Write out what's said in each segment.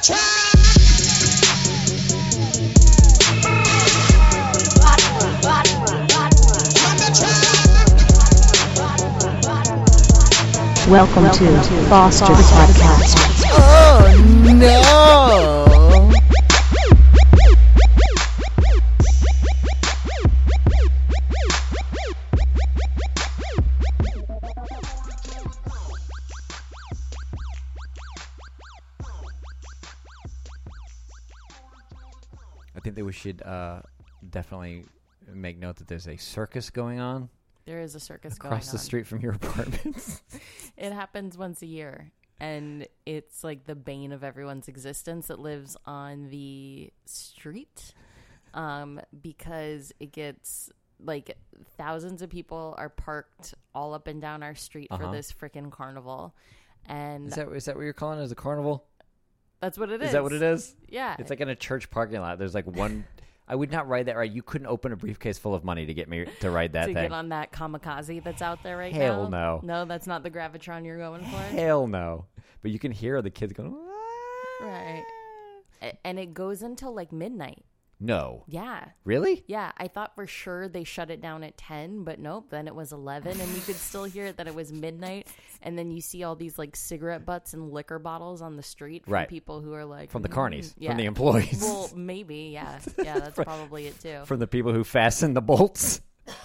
Welcome to Foster's Podcast. Oh no! I think that we should definitely make note that there's a circus going on There is a circus going on. across the street from your apartment. It happens once a year, and it's like the bane of everyone's existence that lives on the street, because it gets like thousands of people are parked all up and down our street for this freaking carnival, and Is that what you're calling it? Is a carnival? that's what it is. Is that what it is? Yeah, It's like in a church parking lot. There's like one. I would not ride that ride. You couldn't open a briefcase full of money to get me to ride that to thing. get on that kamikaze that's out there right Hell now. no. No, that's not the Gravitron you're going for. Hell no. But you can hear the kids going. Right. And it goes until like midnight. No. Yeah. Really? Yeah, I thought for sure they shut it down at 10, but nope, then it was 11, and you could still hear it that it was midnight, and then you see all these, like, cigarette butts and liquor bottles on the street from Right. people who are like... From the carnies. yeah. From the employees. Well, maybe, yeah. Yeah, that's probably it, too. From the people who fasten the bolts.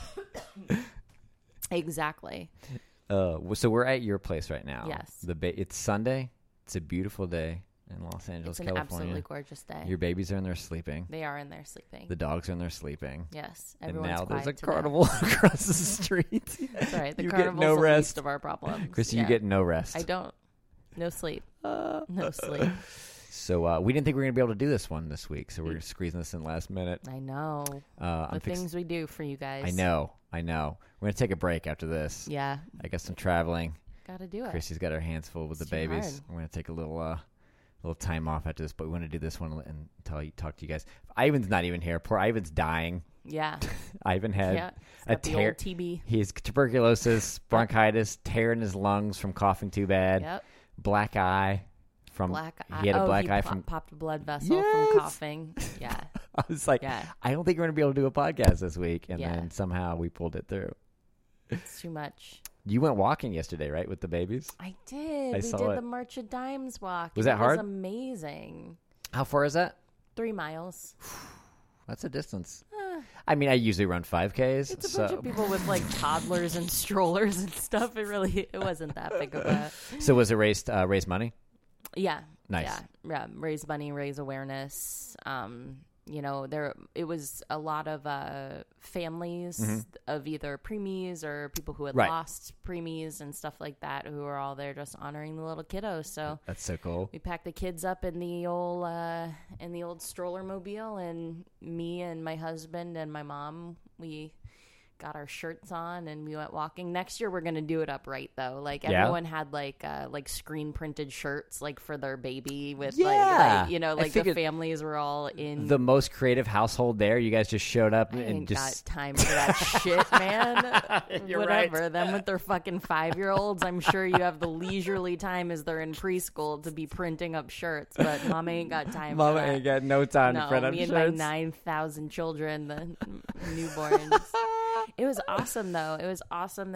Exactly. So we're at your place right now. Yes. It's Sunday. It's a beautiful day in Los Angeles, It's an California. absolutely gorgeous day. Your babies are in there sleeping. They are in there sleeping. The dogs are in there sleeping. Yes, And everyone's now there's a quiet today. carnival across the street. That's right. The You get carnival's no the rest. least of our problems. Chrissy, Yeah. you get no rest. I don't. No sleep. No sleep. So we didn't think we were going to be able to do this one this week, so we're squeezing this in last minute. I know. I'm Things we do for you guys. I know. We're going to take a break after this. Yeah. I got some traveling. Gotta do it. Chrissy's got her hands full with It's the too babies. hard. We're going to take a little time off after this, but we want to do this one and talk to you guys. Ivan's not even here. Poor Ivan's dying. Yeah. Ivan had Yeah. a Got the tear. old TB. He has tuberculosis, bronchitis, tear in his lungs from coughing too bad. Yep. Black eye from Black eye. He had a black eye from. popped a blood vessel Yes! from coughing. Yeah. I was like, Yeah. I don't think we're going to be able to do a podcast this week, and Yeah. then somehow we pulled it through. It's too much. You went walking yesterday, right, with the babies? I did. I We saw did it. the March of Dimes walk. Was and that hard? It was amazing. How far is that? 3 miles. That's a distance. I mean, I usually run 5Ks. It's a so, bunch of people with like toddlers and strollers and stuff. It wasn't that big of a. So was it raise money? Yeah. Nice. Yeah. Raise money, raise awareness. It was a lot of families of either preemies or people who had Right. lost preemies and stuff like that, who were all there just honoring the little kiddos. So That's so cool. we packed the kids up in the old stroller mobile, and me and my husband and my mom, we got our shirts on and we went walking. Next year we're gonna do it upright though. Like Yeah? everyone had like screen printed shirts like for their baby with Yeah. like figured the families were all in. The most creative household there. You guys just showed up I and ain't just. got time for that shit, man. You're Whatever. right. Them with their fucking 5-year-olds, I'm sure you have the leisurely time as they're in preschool to be printing up shirts, but mama ain't got time Mama for that. ain't got no time to No, print up me and shirts. my 9,000 children, the newborns. It was awesome, though. It was awesome.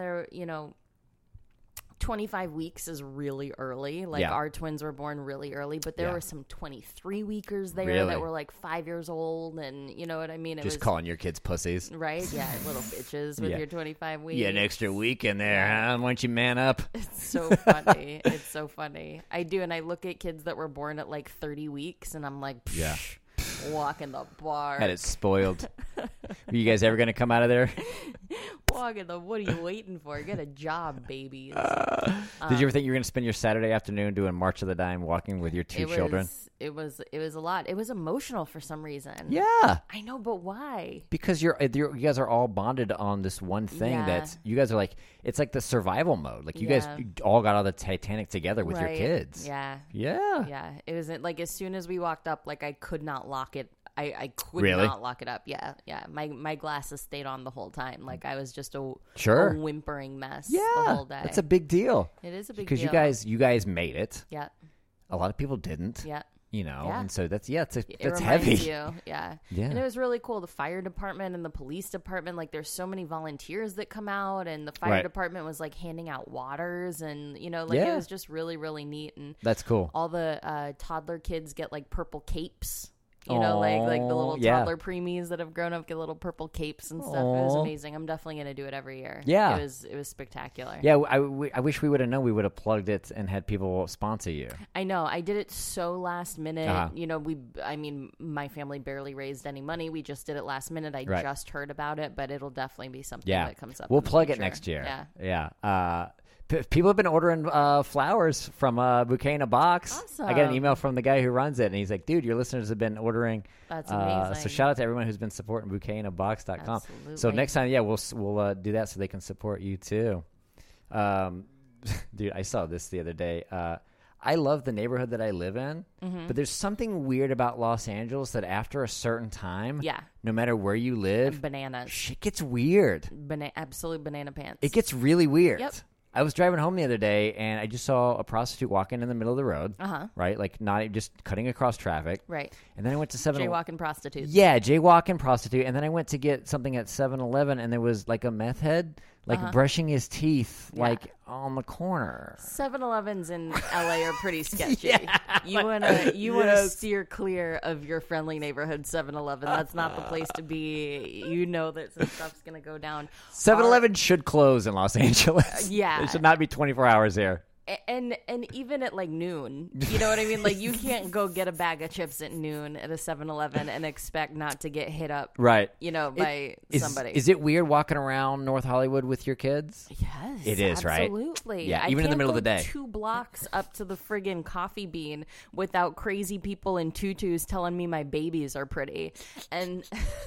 25 weeks is really early. Like, Yeah. our twins were born really early, but there Yeah. were some 23-weekers there Really? that were like 5 years old, and you know what I mean? It Just was, calling your kids pussies. right? Yeah, little bitches with Yeah. your 25 weeks. You had an extra week in there, huh? Why don't you man up? It's so funny. It's so funny. I do, and I look at kids that were born at like 30 weeks, and I'm like, Yeah. walking the bar. Had it spoiled. Were you guys ever going to come out of there? Walking the, what are you waiting for? Get a job, babies. Did you ever think you were going to spend your Saturday afternoon doing March of the Dime walking with your two children? It was a lot. It was emotional for some reason. Yeah. I know, but why? Because you guys are all bonded on this one thing Yeah. that's, you guys are like, it's like the survival mode. Like you guys Yeah. all got on the Titanic together with your Right. kids. Yeah. Yeah. Yeah. It was like as soon as we walked up, like I could not lock it. I could Really? not lock it up. Yeah. Yeah. My glasses stayed on the whole time. Like I was just a whimpering mess the whole day. That's a big deal. It is a big Because deal. you guys made it. Yeah. A lot of people didn't. Yeah. Yeah. and so that's It that's reminds heavy. you. Yeah. And it was really cool. The fire department and the police department, like there's so many volunteers that come out, and the fire Right. department was like handing out waters, and it was just really, really neat. And That's cool. all the toddler kids get like purple capes. Like the little yeah. toddler preemies that have grown up get little purple capes and stuff. It was Aw. amazing. I'm definitely going to do it every year. Yeah. It was spectacular. Yeah, I wish we would have known. We would have plugged it and had people sponsor you. I know. I did it so last minute. Uh-huh. My family barely raised any money. We just did it last minute. I Right. just heard about it, but it'll definitely be something Yeah, that comes up. we'll in the plug it future. next year. Yeah. Yeah. People have been ordering flowers from Bouquet in a Box. Awesome. I got an email from the guy who runs it, and he's like, "Dude, your listeners have been ordering." That's So amazing. shout out to everyone who's been supporting BouquetInABox.com. Absolutely. So next time, we'll do that so they can support you too. Dude, I saw this the other day. I love the neighborhood that I live in, but there's something weird about Los Angeles that after a certain time, Yeah. no matter where you live, Bananas. shit gets weird. Absolute banana pants. It gets really weird. Yep. I was driving home the other day, and I just saw a prostitute walking in the middle of the road, Uh-huh. right? Like not just cutting across traffic. Right. And then I went to 7-Eleven. Jaywalking prostitutes. Yeah, jaywalking prostitute. And then I went to get something at 7-Eleven, and there was like a meth head, like brushing his teeth, Yeah. like on the corner. 7-Elevens in LA are pretty sketchy. You wanna Yes. steer clear of your friendly neighborhood 7-Eleven. That's not the place to be. You know that some stuff's gonna go down. 7-Eleven should close in Los Angeles. Yeah. It should not be 24 hours here. And even at like noon, you know what I mean? Like you can't go get a bag of chips at noon at a 7-Eleven and expect not to get hit up, Right. by somebody. Is it weird walking around North Hollywood with your kids? Yes, It is, right? Absolutely. Yeah, I even in the can't middle of the go day. 2 blocks up to the friggin' Coffee Bean without crazy people in tutus telling me my babies are pretty, and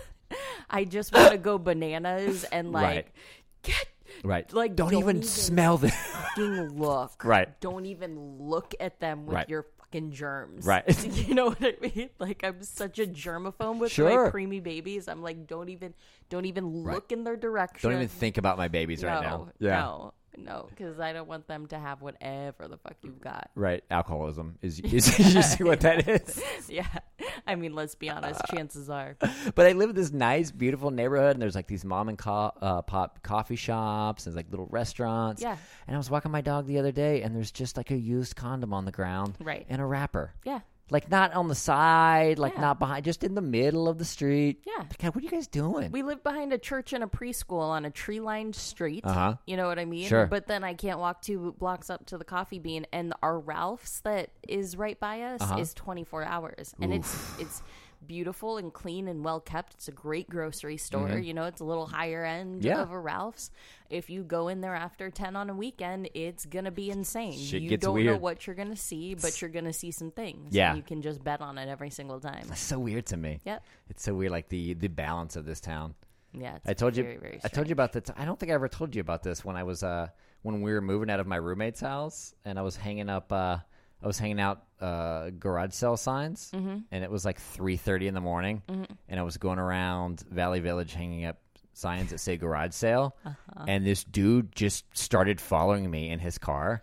I just want to go bananas and Right. get. Right. Like, don't don't even even smell them. Fucking look. Right. Don't even look at them with Right. your fucking germs. Right. You know what I mean? Like I'm such a germaphobe with Sure. my preemie babies. I'm like, don't even look in their direction. Don't even think about my babies right now. Yeah. No, because I don't want them to have whatever the fuck you've got. Right. Alcoholism is usually what that is. Yeah. I mean, let's be honest, chances are. But I live in this nice, beautiful neighborhood, and there's like these mom and pop coffee shops, and like little restaurants. Yeah. And I was walking my dog the other day, and there's just like a used condom on the ground. Right. And a wrapper. Yeah. Like not on the side, like Yeah. not behind, just in the middle of the street. Yeah. Like, God, what are you guys doing? We live behind a church and a preschool on a tree-lined street. Uh-huh. You know what I mean? Sure. But then I can't walk 2 blocks up to the Coffee Bean, and our Ralph's that is right by us Uh-huh. is 24 hours, and it's beautiful and clean and well kept. It's a great grocery store. You know, it's a little higher end Yeah. of a Ralph's. If you go in there after 10 on a weekend, it's gonna be insane. Shit you gets don't know weird. what you're gonna see, but you're gonna see some things. Yeah. and you can just bet on it every single time. That's so weird to me. Yep. It's so weird, like the balance of this town. Yeah, it's I told you. very, very I told you about that. I don't think I ever told you about this when I was when we were moving out of my roommate's house, and I was hanging up. I was hanging out garage sale signs, and it was like 3:30 in the morning, and I was going around Valley Village hanging up signs that say garage sale, and this dude just started following me in his car.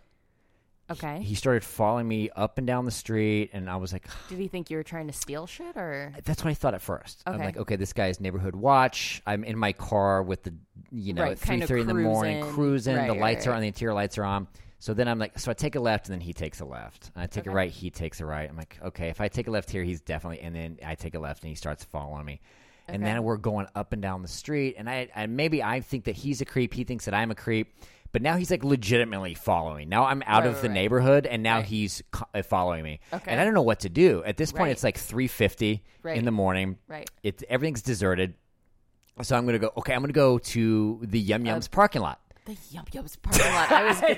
Okay. He started following me up and down the street, and I was like, Did he think you were trying to steal shit, or? that's what I thought at first. I'm Okay. like, okay, this guy's neighborhood watch. I'm in my car with the, Right, at kinda 3:30 in the morning, cruising. Right, the lights are right. on, the interior lights are on. So then I'm like, so I take a left, and then he takes a left. And I take a Okay. right, he takes a right. I'm like, okay, if I take a left here, he's definitely, and then I take a left, and he starts following me. And Okay. then we're going up and down the street, and maybe I think that he's a creep. He thinks that I'm a creep. But now he's like legitimately following. Now I'm out of Right, the right. neighborhood, and now Right. he's following me. Okay. And I don't know what to do. At this point, Right. it's like 3:50 Right. in the morning. Right. Everything's deserted. So I'm going to go, okay, I'm going to go to the Yum Yums parking lot. The Yum Yums parking lot. I was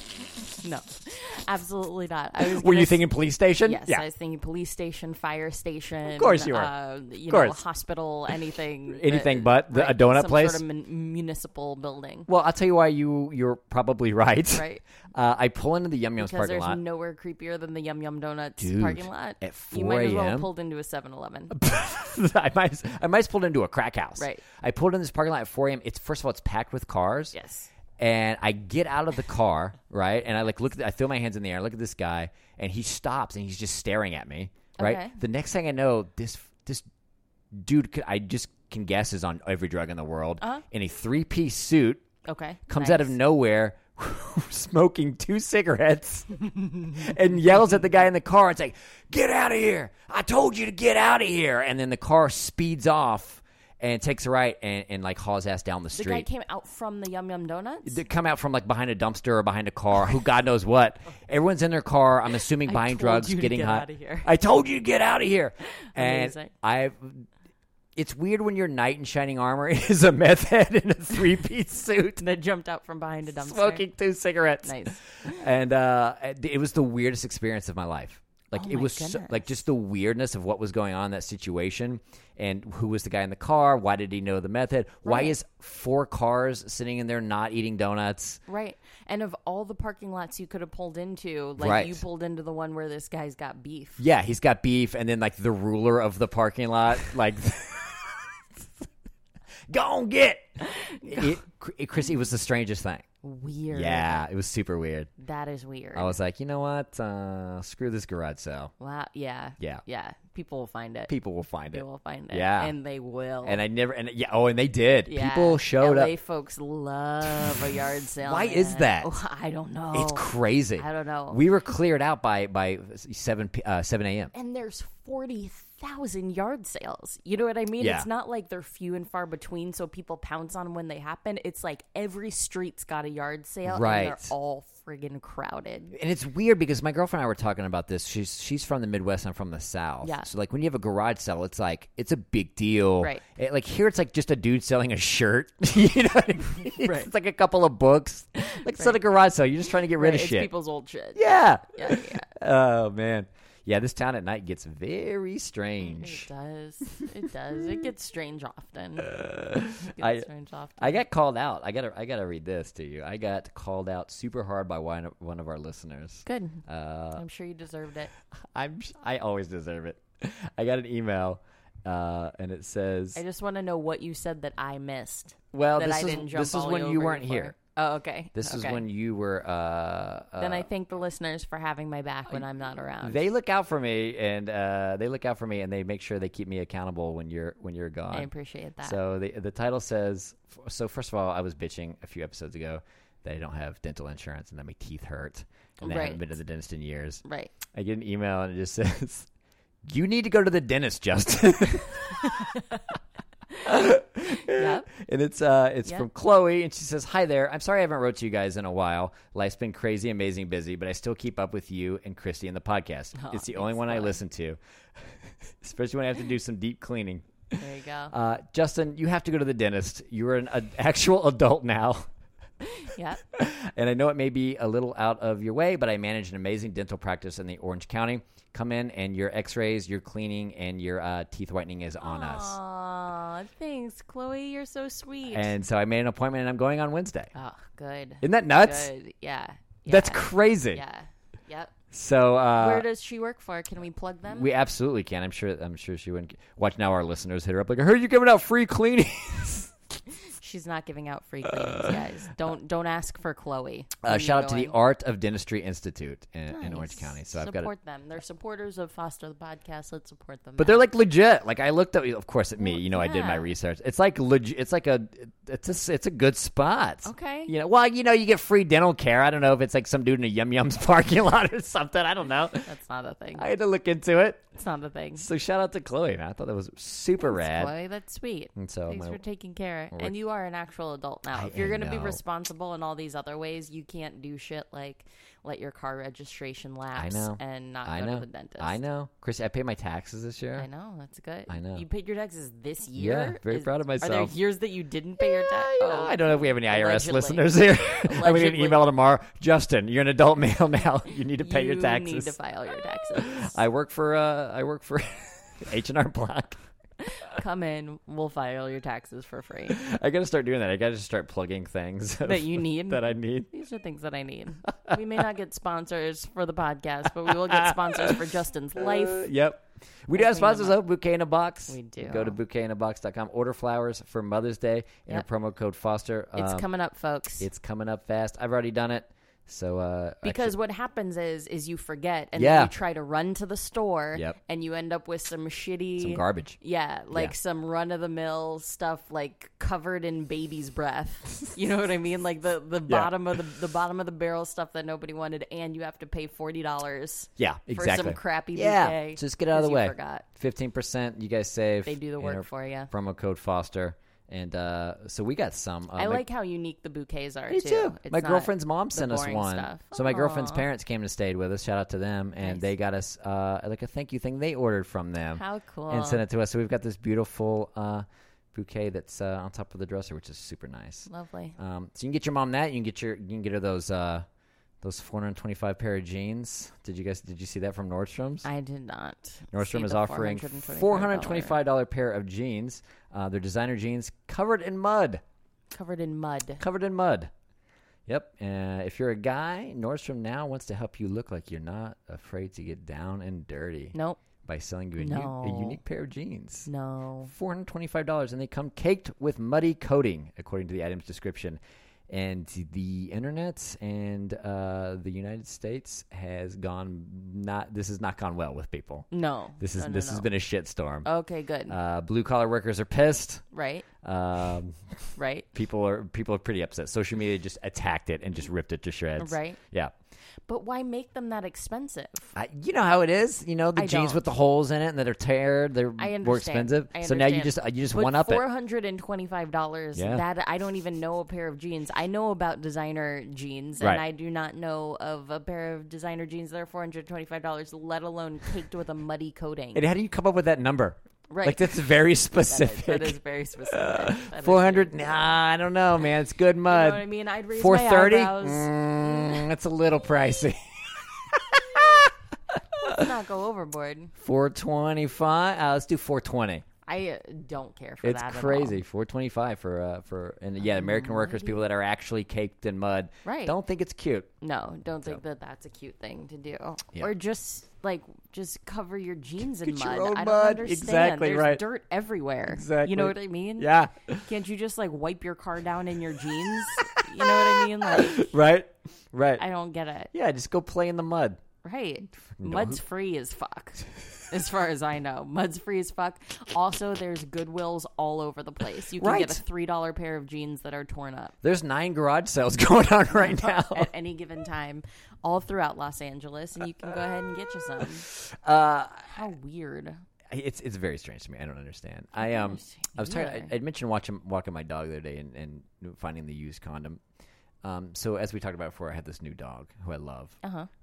no, absolutely not. I was Were gonna you thinking police station? Yes, Yeah. I was thinking police station, fire station. Of course you were. You Of know, course. hospital, anything. Anything but a donut some place? sort of municipal building. Well, I'll tell you why you're probably right. Right. I pull into the Yum Yums Because parking there's lot. nowhere creepier than the Yum Yum Donuts Dude, parking lot. at You 4 might as well a.m.? have pulled into a 7-Eleven. I might have pulled into a crack house. Right. I pulled in this parking lot at 4 a.m. First of all, it's packed with cars. Yes. And I get out of the car, right? And I like I throw my hands in the air, look at this guy, and he stops and he's just staring at me. right? Okay. The next thing I know, this dude, I just can guess, is on every drug in the world, in a 3-piece suit, Okay. comes out of nowhere, smoking 2 cigarettes, and yells at the guy in the car. It's like, "Get out of here! I told you to get out of here!" And then the car speeds off and takes a right and like hauls ass down the street. The guy came out from the Yum Yum Donuts? They come out from like behind a dumpster or behind a car, who God knows what. Everyone's in their car, I'm assuming buying told drugs, you to getting get high. out of here. I told you to get out of here. Amazing. And it's weird when your knight in shining armor is a meth head in a 3-piece suit That jumped out from behind a dumpster. smoking 2 cigarettes. Nice. And it was the weirdest experience of my life. Like Oh it my was like just the weirdness of what was going on in that situation, and who was the guy in the car? Why did he know the method? Why Right. is 4 cars sitting in there not eating donuts? Right. And of all the parking lots you could have pulled into, like Right. you pulled into the one where this guy's got beef. Yeah, he's got beef, and then like the ruler of the parking lot, like, go on, get it. Chris, it was the strangest thing. Weird. Yeah, it was super weird. That is weird. I was like, you know what? Screw this garage sale. Wow. Yeah. Yeah. Yeah. People will find it. People will find it. People will find it. Yeah. And they will. And I never, and yeah, oh, and they did. Yeah. People showed LA up. folks love a yard sale. Why man. is that? Oh, I don't know. It's crazy. I don't know. We were cleared out by 7 a.m. And there's 40,000 yard sales. You know what I mean? Yeah. It's not like they're few and far between, so people pounce on them when they happen. It's like every street's got a yard sale, Right. and they're all friggin' crowded. And it's weird because my girlfriend and I were talking about this. She's from the Midwest. I'm from the South. Yeah. So like when you have a garage sale, it's like it's a big deal. Right. Like here, it's like just a dude selling a shirt. You know what I mean? It's like a couple of books. Like it's not a garage sale. You're just trying to get rid of It's shit. people's old shit. Yeah. Yeah. Oh man. Yeah. This town at night gets very It strange. does. It does. It gets strange often. It gets I- strange often. I got called out. I gotta read this to you. I got called out super hard by one of our listeners. Good. I'm sure you deserved it. I always deserve it. I got an email, and it says, I just want to know what you said that I missed. "Well, that this I is didn't jump this is all when over you weren't for. here. Oh, okay. This is Okay. when you were." Then I thank the listeners for having my back when I'm not around. They look out for me, and they make sure they keep me accountable when you're gone. I appreciate that. So the title says, so first of all, I was bitching a few episodes ago that I don't have dental insurance and that my teeth hurt, and I Right. haven't been to the dentist in years. Right. I get an email and it just says, "You need to go to the dentist, Justin." Yep. And it's Yep. from Chloe, and she says, "Hi there. I'm sorry I haven't wrote to you guys in a while. Life's been crazy, amazing, busy, but I still keep up with you and Christy and the podcast. It's the only thanks, one I Chloe. listen to, especially when I have to do some deep cleaning." There you go. Justin, you have to go to the dentist. You're an actual adult now. Yep. And I know it may be a little out of your way, but I manage an amazing dental practice in the Orange County. Come in, and your x-rays, your cleaning, and your teeth whitening is on us. Aw, thanks, Chloe. You're so sweet. And so I made an appointment, and I'm going on Wednesday. oh, good. Isn't that nuts? Good. Yeah. That's Yeah. crazy. Yeah. Yep. So Where does she work for? Can we plug them? we absolutely can. I'm sure she wouldn't. Watch now, our listeners hit her up like, "I heard you giving out free cleanings." She's not giving out free cleanings, guys. Don't ask for Chloe. Shout out to the Art of Dentistry Institute in Nice. Orange County. So I've got support them. They're supporters of Foster the Podcast. Let's support them. But they're like legit. Like I looked up, of course, at me. You know, I did my yeah. research. It's like legit. It's like it's a good spot. Okay. You know, well, you know, you get free dental care. I don't know if it's like some dude in a Yum Yum's parking lot or something. I don't know. That's not a thing. I had to look into it. It's not a thing. So shout out to Chloe, man. I thought that was super rad. Chloe, that's sweet. And so Thanks my- for taking care. And you are an actual adult now. I If you're going to be know. responsible in all these other ways, you can't do shit like let your car registration lapse know. and not I go know. to the dentist. I know. Chris, I paid my taxes this year. I know. That's good. I know. You paid your taxes this year? Yeah, very proud of Are there myself. years that you didn't pay your taxes? You know, I don't know if we have any IRS Allegedly. listeners here. I'm going to get an Allegedly. email tomorrow. Justin, you're an adult male now. You need to pay your You taxes. need to file your taxes. I work for H&R Block. Come in. We'll file your taxes for free. I got to start doing that. I got to start plugging things That you need? that I need. These are things that I need. We may not get sponsors for the podcast, but we will get sponsors for Justin's life. Yep. We do have sponsors though. Bouquet in a Box. We do. Go to bouquetinabox.com. Order flowers for Mother's Day. Enter Yep. promo code Foster. It's coming up, folks. It's coming up fast. I've already done it. So because what happens is you forget, and Yeah. then you try to run to the store, Yep. and you end up with some shitty, some garbage. yeah, like Yeah. some run of the mill stuff, like covered in baby's breath. You know what I mean? Like the bottom of the bottom of the barrel stuff that nobody wanted, and you have to pay $40. Yeah, exactly. For some crappy Yeah, bouquet. just get out of the 'cause you way. Forgot. 15%. You guys save. They do the work Enter for you. Promo code Foster, and so we got some. I like how unique the bouquets are Me too. too. It's My not girlfriend's mom the sent us boring one. stuff. So my girlfriend's Aw. parents came and stayed with us. Shout out to them, and Nice. they got us like a thank you thing they ordered from them. How cool. And sent it to us. So we've got this beautiful bouquet that's on top of the dresser, which is super nice. Lovely. So you can get your mom that. You can get her those 425 pair of jeans. Did you see that from Nordstrom's? I did not. Nordstrom see is the offering $425 $425 pair of jeans. They're designer jeans covered in mud. covered in mud. Covered in mud. Yep. If you're a guy, Nordstrom now wants to help you look like you're not afraid to get down and dirty Nope. by selling you a No. unique pair of jeans. No. $425, and they come caked with muddy coating, according to the item's description. And the internet and the United States has gone this has not gone well with people. No. This No. has been a shitstorm. Okay, good. Blue collar workers are pissed. Right. Right. People are pretty upset. Social media just attacked it and just ripped it to shreds. Right. Yeah. But why make them that expensive? You know how it is. The I jeans don't. with the holes in it and that are teared. They're I understand. more expensive. I So now you understand. just But one up it. $425. Yeah. That I don't even know a pair of jeans. I know about designer jeans, Right. and I do not know of a pair of designer jeans that are $425, let alone caked with a muddy coating. And how do you come up with that number? Right. Like that's very specific. That is very specific. That is 400? very- Nah, I don't know, man. It's good mud. You know what I mean? I'd raise my 430? eyebrows. That's a little pricey. Let's not go overboard. 425. Let's do 420. I don't care for It's that crazy. 425 for American workers, people that are actually caked in mud. Right. Don't think it's cute. No, don't think that that's a cute thing to do. Yeah. Or just cover your jeans in Get mud. your own I don't mud. understand. Exactly There's right. dirt everywhere. Exactly. You know what I mean? Yeah. Can't you just wipe your car down in your jeans? You know what I mean? Right. I don't get it. Yeah, just go play in the mud. Right. No. Mud's free as fuck. As far as I know, mud's free as fuck. Also, there's Goodwills all over the place. You can get a $3 pair of jeans that are torn up. There's 9 garage sales going on right now. At any given time, all throughout Los Angeles, and you can go ahead and get you some. How weird. It's very strange to me. I don't understand. I was tired. I mentioned walking my dog the other day and finding the used condom. So as we talked about before, I had this new dog who I love.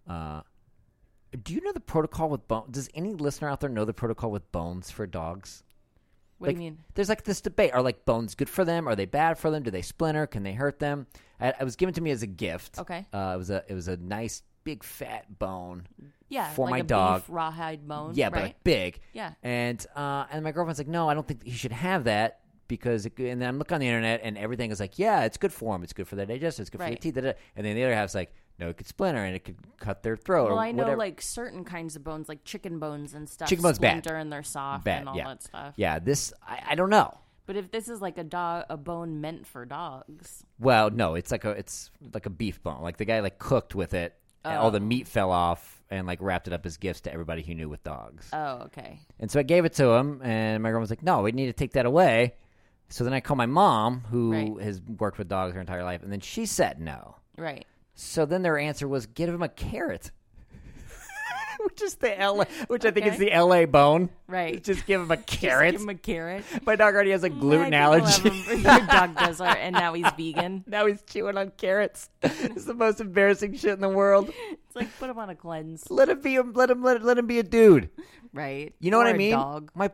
Do you know the protocol with bones? Does any listener out there know the protocol with bones for dogs? What do you mean? There's this debate. Are bones good for them? Are they bad for them? Do they splinter? Can they hurt them? It was given to me as a gift. Okay. It was a nice big fat bone. Yeah, for like my a dog. beef rawhide bone. Yeah, but right? big. Yeah. And my girlfriend's like, no, I don't think he should have that because. And then I'm looking on the internet and everything is like, yeah, it's good for him. It's good for their digestion. It's good for their Right. teeth. And then the other half's like, no, it could splinter and it could cut their throat. Well, or I know whatever. certain kinds of bones, like chicken bones and stuff, Chicken bones bad. splinter and they're soft Bad, and all yeah. that stuff. Yeah, this I don't know. But if this is like a bone meant for dogs, Well, no, it's like a beef bone. Like the guy cooked with it. And all the meat fell off and wrapped it up as gifts to everybody he knew with dogs. oh, okay. And so I gave it to him, and my girlfriend was like, no, we need to take that away. So then I called my mom, who Right. has worked with dogs her entire life, and then she said no. Right. So then their answer was, give him a carrot. Which is which I think is the LA bone. Right. Just give him a Just carrot. give him a carrot. My dog already has a gluten I think allergy. we'll have him- Your dog does, and now he's vegan. Now he's chewing on carrots. It's the most embarrassing shit in the world. It's like put him on a cleanse, Let him be a dude. right? You know what Or I a mean? Dog, My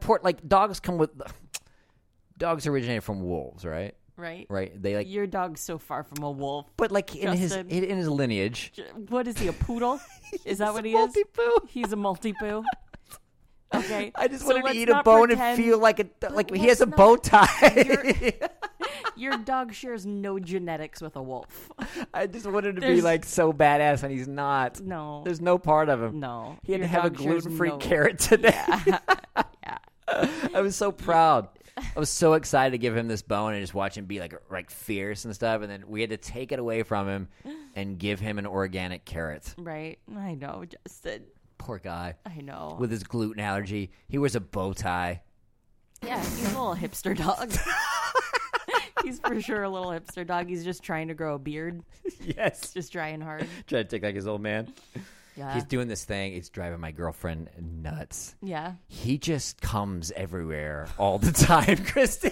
dogs originated from wolves, right? right? Right. They Your dog's so far from a wolf. but in Justin. his lineage. What is he? A poodle? Is that what he is? Multi-poo. He's a multi-poo. Okay. I just So want him to let's eat a not bone pretend- and feel like he let's has a not- bow tie. Your dog shares no genetics with a wolf. I just want him to be There's- so badass, and he's not. No. There's no part of him. No. He had Your to have a dog shares gluten-free no- carrot today. Yeah. I was so proud. I was so excited to give him this bone and just watch him be like fierce and stuff. And then we had to take it away from him, and give him an organic carrot. Right. I know, Justin. Poor guy. I know. With his gluten allergy. He wears a bow tie. Yeah, he's a little hipster dog. He's for sure a little hipster dog. He's just trying to grow a beard. Yes. Just trying hard. Trying to take like his old man. Yeah. He's doing this thing. It's driving my girlfriend nuts. Yeah. He just comes everywhere all the time, Christy.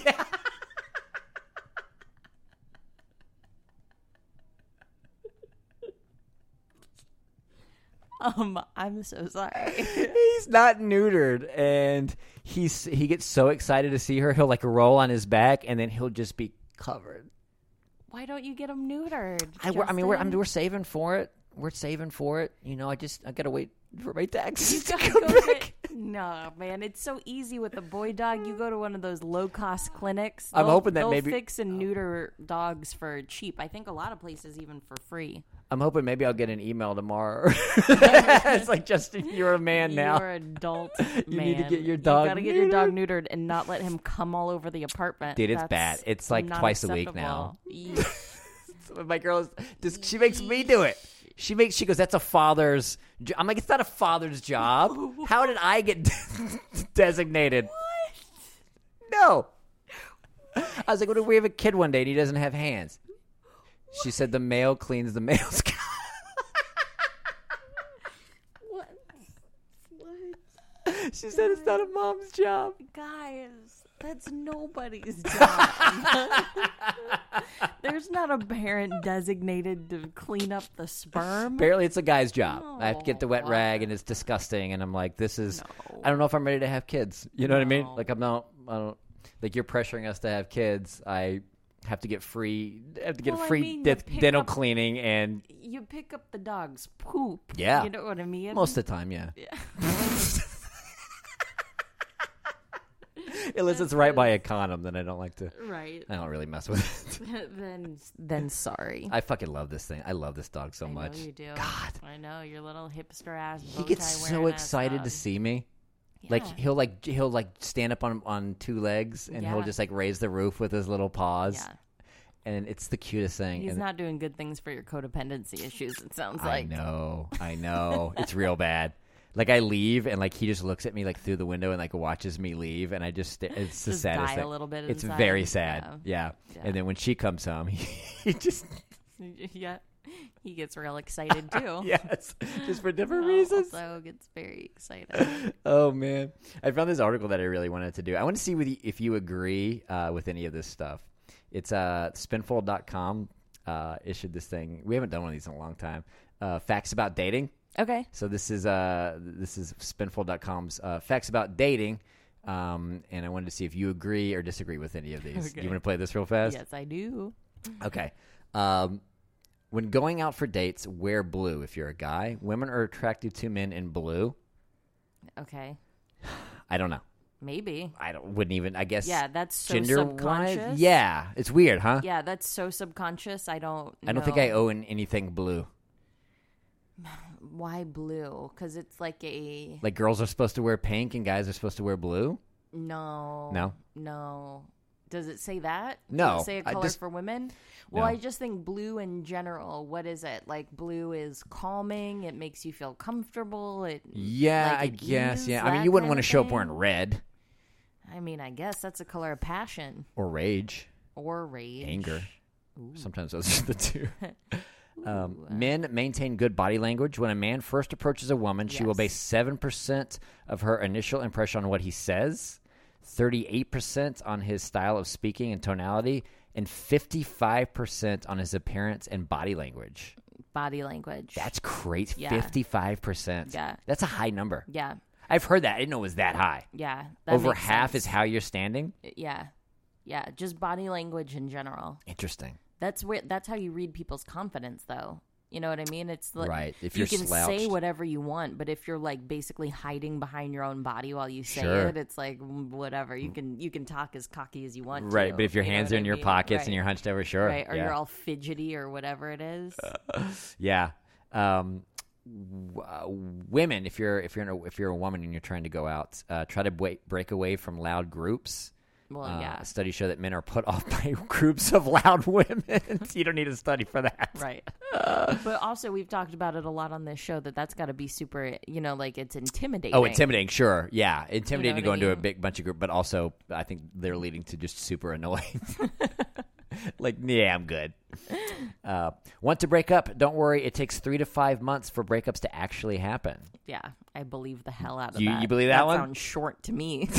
I'm so sorry. He's not neutered, and he gets so excited to see her. He'll like roll on his back, and then he'll just be covered. Why don't you get him neutered? We're saving for it. We're saving for it. You know, I gotta wait for my taxes to gotta come go back. No, man, it's so easy with a boy dog. You go to one of those low-cost clinics. I'm hoping that they'll maybe fix and neuter dogs for cheap. I think a lot of places even for free. I'm hoping maybe I'll get an email tomorrow. It's like, Justin, you're a man now. You're an adult man. You need to get your dog You gotta get your dog neutered and not let him come all over the apartment. Dude, it's That's bad. It's like not twice a week now. acceptable. My girl she makes me do it. She goes, that's a father's I'm like, it's not a father's job. How did I get designated? What? No. I was like, what if we have a kid one day and he doesn't have hands? She said the male cleans the male's cow. What? She said it's not a mom's job. Guys, that's nobody's job. There's not a parent designated to clean up the sperm. Apparently it's a guy's job. I have to get the wet No. rag and it's disgusting, and I'm like, this is No. I don't know if I'm ready to have kids. You know what I mean? No. Like I don't like, you're pressuring us to have kids. I have to get free Well, I free mean, you pick dental up- clicking, and You pick up the dog's poop. Yeah. You know what I mean? most of the time, yeah. Yeah. Unless it's right by a condom, then I don't like to. Right. I don't really mess with it. Then sorry. I fucking love this thing. I love this dog so I much. know you do. God. I know your little hipster ass. He gets so excited to see me. Like he'll stand up on two legs, and he'll Yeah. just like raise the roof with his little paws. Yeah. And it's the cutest thing. He's and not doing good things for your codependency issues. It sounds I like. know. It's real bad. Like I leave, and like he just looks at me like through the window and like watches me leave, and I it's the Just saddest die thing. a little bit It's inside. very sad. Yeah. Yeah. And then when she comes home, he just Yeah. He gets real excited too. yes, just for different He reasons. Also gets very excited. Oh man, I found this article that I really wanted to do. I want to see if you agree with any of this stuff. It's Spinfold.com issued this thing. We haven't done one of these in a long time. Facts about dating. Okay. So this is Spinfold.com's facts about dating, and I wanted to see if you agree or disagree with any of these. Okay. You want to play this real fast? Yes, I do. Okay. When going out for dates, wear blue if you're a guy. Women are attracted to men in blue. Okay. I don't know. Maybe. Wouldn't even, I guess. Yeah, that's so gender-wise, subconscious. yeah. It's weird, huh? Yeah, that's so subconscious. I don't think I own anything blue. Why blue? Because it's like a... Like girls are supposed to wear pink and guys are supposed to wear blue? No. No? No. Does it say that? No. Does it say a I color just- for women? Well, No. I just think blue in general, what is it? Like blue is calming. It makes you feel comfortable. Yeah, like I at guess, ease, yeah. I mean, that you wouldn't kind want to of show up thing. wearing red I mean, I guess that's a color of passion or rage, or rage. anger. Sometimes those are the two. Men maintain good body language. When a man first approaches a woman, she will Yes. base 7% of her initial impression on what he says, 38% on his style of speaking and tonality, and 55% on his appearance and body language. Body language. That's great. Yeah. 55%. Yeah. That's a high number. Yeah. I've heard that. I didn't know it was that high. Yeah. That Over makes half sense. is how you're standing? Yeah. Yeah. Just body language in general. Interesting. That's how you read people's confidence, though. You know what I mean? It's like Right. If you you're can say slouched. whatever you want, but if you're like basically hiding behind your own body while you say Sure. it, it's like whatever. You can talk as cocky as you want Right, to. but if your you know hands what are I in your mean? pockets Right. and you're hunched over, sure. right, or yeah. you're all fidgety or whatever it is. Yeah. Women, if you're a woman and you're trying to go out, try to break away from loud groups. Well, yeah. Studies show that men are put off by groups of loud women. You don't need a study for that. Right. But also, we've talked about it a lot on this show that's got to be super, like it's intimidating. Oh, intimidating, sure. Yeah, intimidating to go into a mean? big bunch of group, but also I think they're leading to just super annoying. Like, yeah, I'm good. Want to break up? Don't worry. It takes 3 to 5 months for breakups to actually happen. Yeah, I believe the hell out of You- that. you believe that one? Sounds short to me.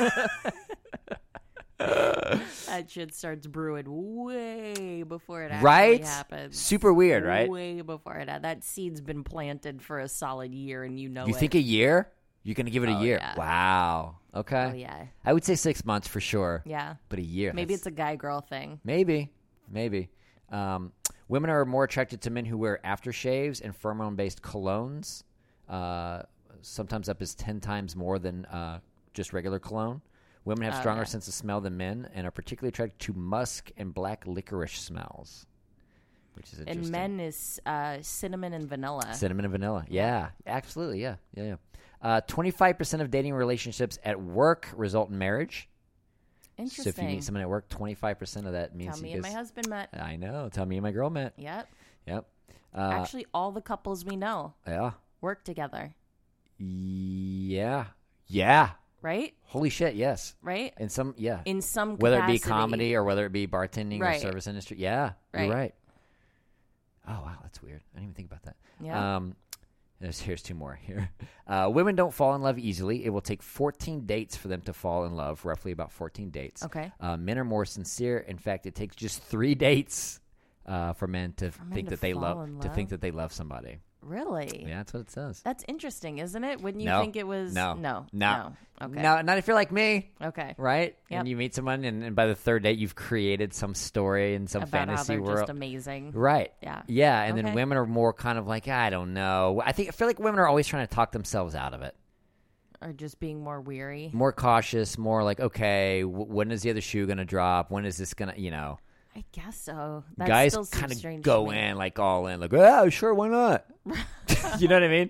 That shit starts brewing way before it actually Right? happens. Super weird, right? Way before it. That seed's been planted for a solid year, and you You think a year? You're going to give it a Oh, year? yeah. Wow. Okay. Oh yeah, I would say 6 months for sure. yeah. But a year. Maybe that's- it's a guy-girl thing. Maybe. Women are more attracted to men who wear aftershaves and pheromone-based colognes, sometimes up as 10 times more than just regular cologne. Women have stronger Okay. sense of smell than men and are particularly attracted to musk and black licorice smells, which is interesting. And men is cinnamon and vanilla. Cinnamon and vanilla. Yeah, absolutely. Yeah. 25% of dating relationships at work result in marriage. Interesting. So if you meet someone at work, 25% of that means Tell me you and guys- my husband met. I know. Tell me and my girl met. Yep. Yep. Actually, all the couples we know Yeah. work together. Yeah. Right? Holy shit, yes. Right? In some, yeah. In some Whether it be capacity. comedy or whether it be bartending or Right. service industry. Yeah, you're Right. right. Oh, wow, that's weird. I didn't even think about that. Yeah. Here's two more here. Women don't fall in love easily. It will take 14 dates for them to fall in love, roughly about 14 dates. Okay. Men are more sincere. In fact, it takes just 3 dates for men to think to that they fall in think love? that they love somebody. Really? Yeah, that's what it says. That's interesting, isn't it? Wouldn't you No. think it was? No. No. Okay. No, not if you're like me. Okay. Right? Yep. And you meet someone, and by the third date, you've created some story and some About how fantasy they're world. just amazing. Right. Yeah. Yeah, and then Okay. women are more kind of like, I don't know. I feel like women are always trying to talk themselves out of it. Or just being more weary. More cautious, more like, okay, when is the other shoe going to drop? When is this going to, I guess so. That guys still seems kind of strange go to me. in, like all in, like, oh, sure, why not? You know what I mean?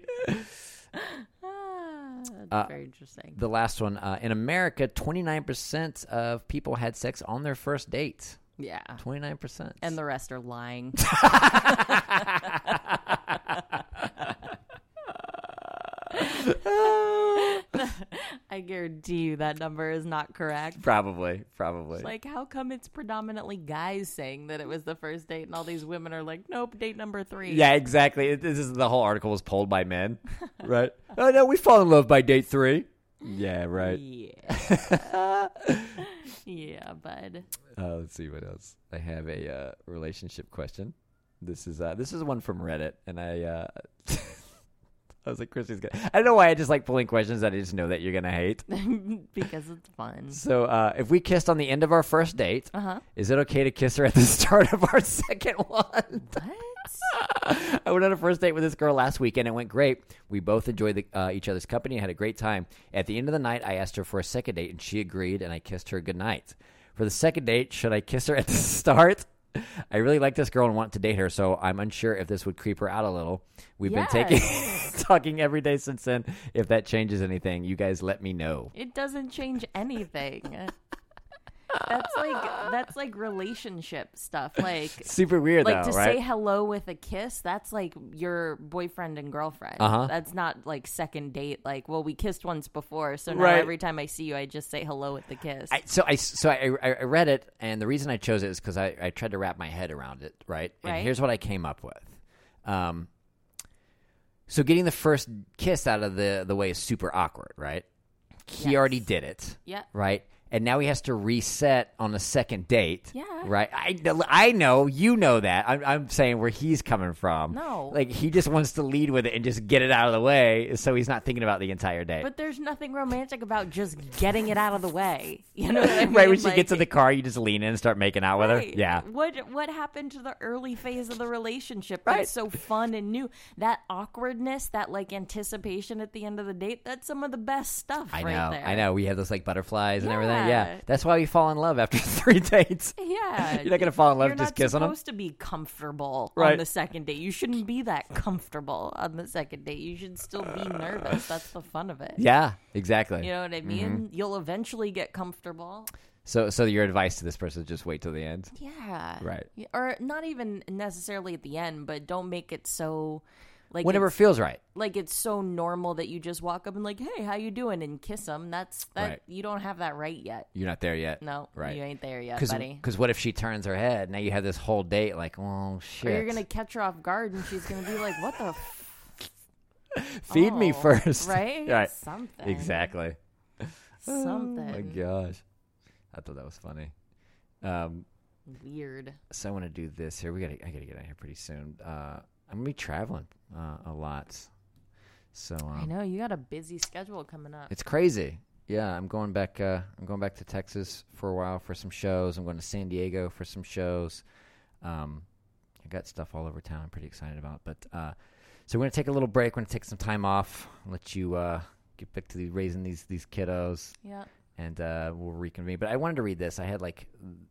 That's very interesting. The last one. In America, 29% of people had sex on their first date. Yeah. 29%. And the rest are lying. I guarantee you that number is not correct. Probably. Like, how come it's predominantly guys saying that it was the first date, and all these women are like, nope, date number 3. Yeah, exactly. This is the whole article was polled by men, right? Oh no, we fall in love by date 3. Yeah, right. Yeah. Yeah, bud. Let's see what else. I have a relationship question. This is one from Reddit, and I was like, Christy's gonna. I don't know why I just like pulling questions that I just know that you're gonna hate. Because it's fun. So, if we kissed on the end of our first date, Uh-huh. is it okay to kiss her at the start of our second one? What? I went on a first date with this girl last weekend. It went great. We both enjoyed each other's company and had a great time. At the end of the night, I asked her for a second date, and she agreed, and I kissed her goodnight. For the second date, should I kiss her at the start? I really like this girl and want to date her, so I'm unsure if this would creep her out a little. We've been talking every day since then. If that changes anything, you guys let me know. It doesn't change anything. That's like relationship stuff. Like Super weird, like though, to right? say hello with a kiss, that's like your boyfriend and girlfriend. Uh-huh. That's not like second date. Like, well, we kissed once before, so now Right. every time I see you, I just say hello with the kiss. I read it, and the reason I chose it is because I tried to wrap my head around it, right? And Right. here's what I came up with. So getting the first kiss out of the way is super awkward, right? He Yes. already did it, Yeah. right? And now he has to reset on the second date, Yeah. right? I know, you know that. I'm saying where he's coming from. No. Like, he just wants to lead with it and just get it out of the way, so he's not thinking about the entire date. But there's nothing romantic about just getting it out of the way. You know what I mean? Right, when she Like, gets in the car, you just lean in and start making out with her. right. Yeah. What happened to the early phase of the relationship? Right. That's so fun and new. That awkwardness, that like anticipation at the end of the date, that's some of the best stuff I right know, there. I know. We have those like butterflies and everything. Yeah. Yeah, that's why we fall in love after 3 dates. Yeah. You're not gonna fall in love You're just not kissing them. supposed to be comfortable Right. on the second date. You shouldn't be that comfortable on the second date. You should still be nervous. That's the fun of it. Yeah, exactly. You know what I mean? You'll eventually get comfortable. So your advice to this person is just wait till the end. Yeah. Right. Or not even necessarily at the end, but don't make it so like Whenever it it's, feels right. like it's so normal that you just walk up and like, hey, how you doing? And kiss them. That Right. You don't have that right yet. You're not there yet. No, Right. you ain't there yet, Cause, buddy. Because what if she turns her head? Now you have this whole date like, oh, shit. Or you're going to catch her off guard and she's going to be like, what the Feed me Oh, first. Right? Right. Something. Exactly. Something. Oh, my gosh. I thought that was funny. Weird. So I want to do this here. I got to get out of here pretty soon. I'm going to be traveling a lot. So I know you got a busy schedule coming up. it's crazy. Yeah, I'm going back to Texas for a while for some shows. I'm going to San Diego for some shows. I got stuff all over town I'm pretty excited about. But so we're going to take a little break. We're going to take some time off. Let you get back to raising these kiddos. Yeah. And we'll reconvene. But I wanted to read this. I had like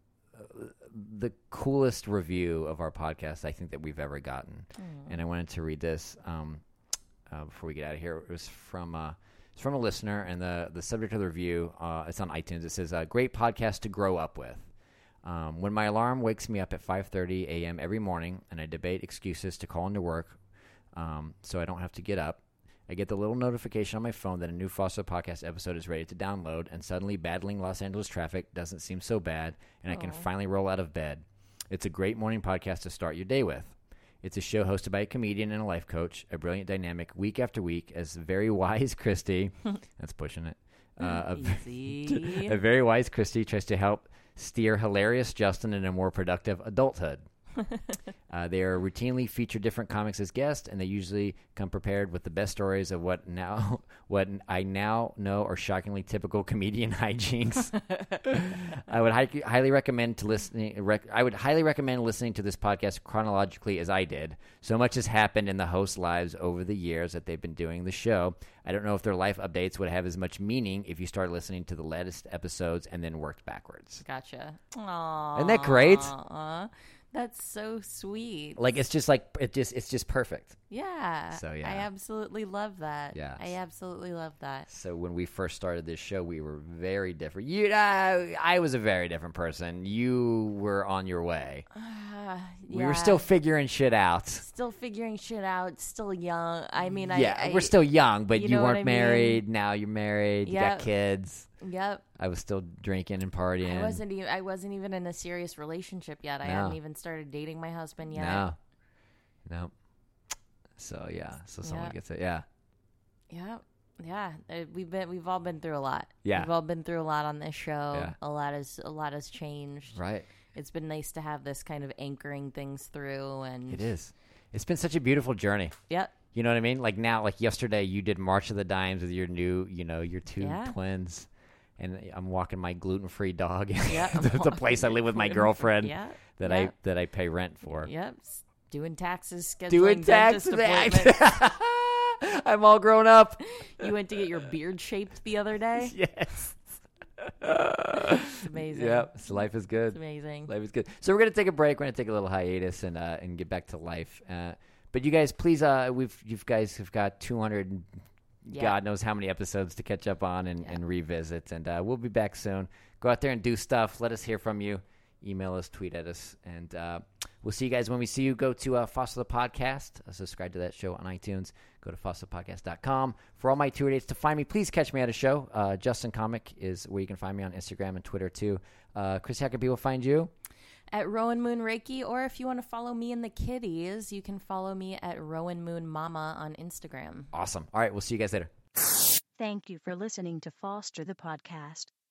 the coolest review of our podcast I think that we've ever gotten, and I wanted to read this before we get out of here. It was from a listener, and the subject of the review, it's on iTunes. It says, "Great podcast to grow up with. When my alarm wakes me up at 5:30 a.m. every morning, and I debate excuses to call into work, so I don't have to get up, I get the little notification on my phone that a new Foster Podcast episode is ready to download, and suddenly battling Los Angeles traffic doesn't seem so bad, and I can finally roll out of bed. It's a great morning podcast to start your day with. It's a show hosted by a comedian and a life coach, a brilliant dynamic week after week as very wise Christy," that's pushing it, Easy. a very wise Christy tries to help steer hilarious Justin in a more productive adulthood. They are routinely feature different comics as guests, and they usually come prepared with the best stories of what I now know are shockingly typical comedian hijinks. I would highly recommend listening to this podcast chronologically as I did. So much has happened in the hosts' lives over the years that they've been doing the show. I don't know if their life updates would have as much meaning if you started listening to the latest episodes and then worked backwards. Gotcha. Aww. Isn't that great? That's so sweet. Like it's just perfect. Yeah. So, yeah. I absolutely love that. Yes. I absolutely love that. So when we first started this show, we were very different. I was a very different person. You were on your way. We were still figuring shit out. Still figuring shit out. Still young. I mean, we're still young, but you know what weren't I mean? married. Now you're married. You got Yep. kids. Yep. I was still drinking and partying. I wasn't even in a serious relationship yet. I hadn't even started dating my husband yet. No. So yeah. So someone Yeah. gets it. Yeah. Yeah. Yeah. We've all been through a lot. Yeah. We've all been through a lot on this show. Yeah. A lot has changed. Right. It's been nice to have this kind of anchoring things through, and It is. It's been such a beautiful journey. Yep. You know what I mean? Like now, like yesterday, you did March of the Dimes with your new, your two Yeah. twins. And I'm walking my gluten-free dog. Yeah. the place I live with my girlfriend Yeah. that Yeah. I pay rent for. Yep. Doing taxes, scheduling Doing dentist taxes. appointments. I'm all grown up. You went to get your beard shaped the other day. Yes. It's amazing. Yep. So life is good. It's amazing. Life is good. So we're gonna take a break. We're gonna take a little hiatus and get back to life. But you guys, please, you guys have got 200. Yeah. God knows how many episodes to catch up on and revisit. And we'll be back soon. Go out there and do stuff. Let us hear from you. Email us, tweet at us. And we'll see you guys when we see you. Go to Foster the Podcast. Subscribe to that show on iTunes. Go to fosterpodcast.com. For all my tour dates to find me, please catch me at a show. Justin Comic is where you can find me on Instagram and Twitter too. Chris, how can people find you? At Rowan Moon Reiki, or if you want to follow me and the kitties, you can follow me at Rowan Moon Mama on Instagram. Awesome. All right. We'll see you guys later. Thank you for listening to Foster the Podcast.